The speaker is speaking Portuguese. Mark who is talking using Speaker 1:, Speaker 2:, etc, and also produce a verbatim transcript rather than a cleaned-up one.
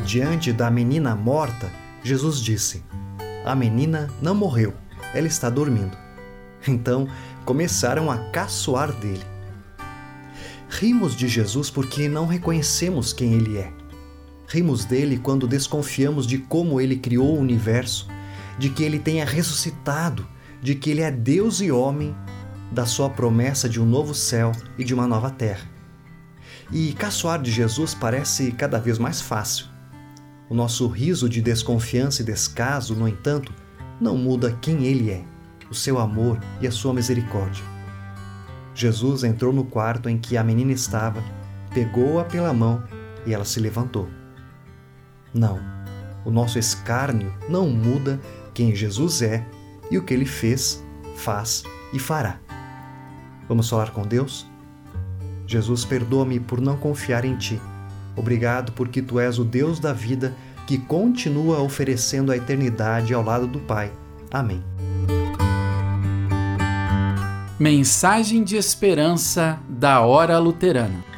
Speaker 1: Diante da menina morta, Jesus disse: "A menina não morreu, ela está dormindo." Então começaram a caçoar dele. Rimos de Jesus porque não reconhecemos quem ele é. Rimos dele quando desconfiamos de como ele criou o universo, de que ele tenha ressuscitado, de que ele é Deus e homem, da sua promessa de um novo céu e de uma nova terra. E caçoar de Jesus parece cada vez mais fácil. O nosso riso de desconfiança e descaso, no entanto, não muda quem ele é, o seu amor e a sua misericórdia. Jesus entrou no quarto em que a menina estava, pegou-a pela mão e ela se levantou. Não, o nosso escárnio não muda quem Jesus é e o que ele fez, faz e fará. Vamos falar com Deus? Jesus, perdoa-me por não confiar em Ti. Obrigado porque Tu és o Deus da vida que continua oferecendo a eternidade ao lado do Pai. Amém.
Speaker 2: Mensagem de esperança da Hora Luterana.